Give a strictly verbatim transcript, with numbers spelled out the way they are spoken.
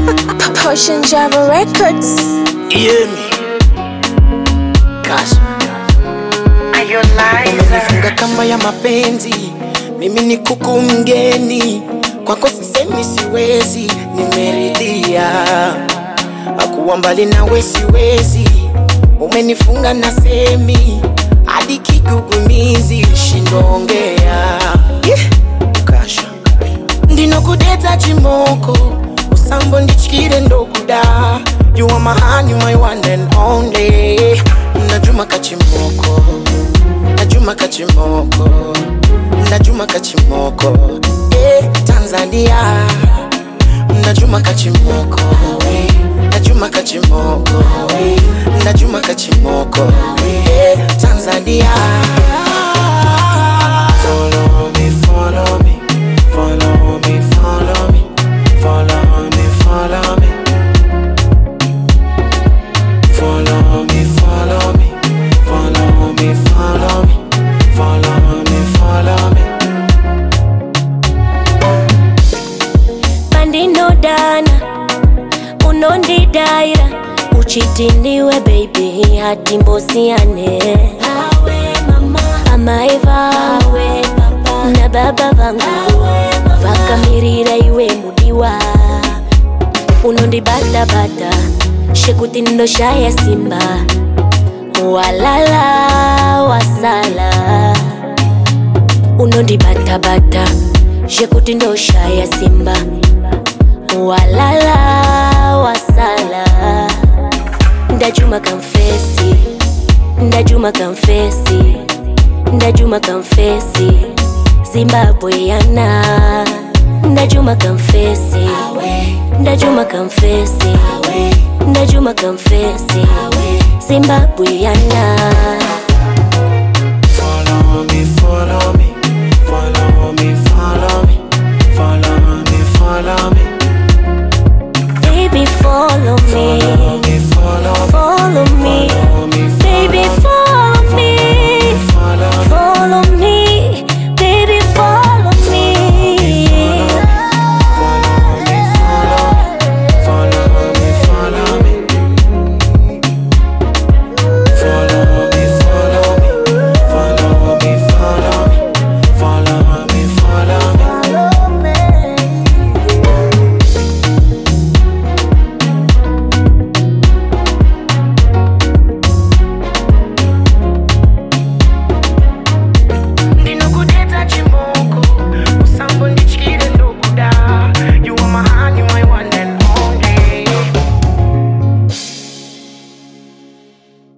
Potion Java Records. Hear me. Kasha. Umenifunga kamba ya mapenzi, mimi ni kuku mgeni, kwako sisemi siwezi, nimeridhia. Hakuwa mbali nawe siwezi, umenifunga na semi, hadi kigugumizi shindongea. Yeah. Kasha. Ndino kudeta chimoko, usambo ndichikire ndokuda. You are my honey, my one and only. Najuma kachimoko, Najuma kachimoko, Najuma kachimoko, eh, Tanzania. Najuma kachimoko, Najuma kachimoko, Najuma kachimoko, eh, Tanzania. Follow me, follow me, follow me, follow me, follow me, follow me. Follow me, follow me, follow me, follow me, follow me, follow me. Bandino dana, unondi daira, uchitiniwe baby, hati mbosiane. Awe mama, ama eva, awe papa, na baba vangu, vaka mirira iwe mudiwa. Unondi bata bata, shekutindo shaya simba, walala wasala. Unondi bata bata, shekutindo shaya simba, walala wasala. Ndajuma confessi, Ndajuma confessi, Ndajuma confessi, Zimbabwe yana. Ndajuma confessi, Ndajuma confessi, Ndajuma confessi, Zimbabwe yana. Follow me, follow me.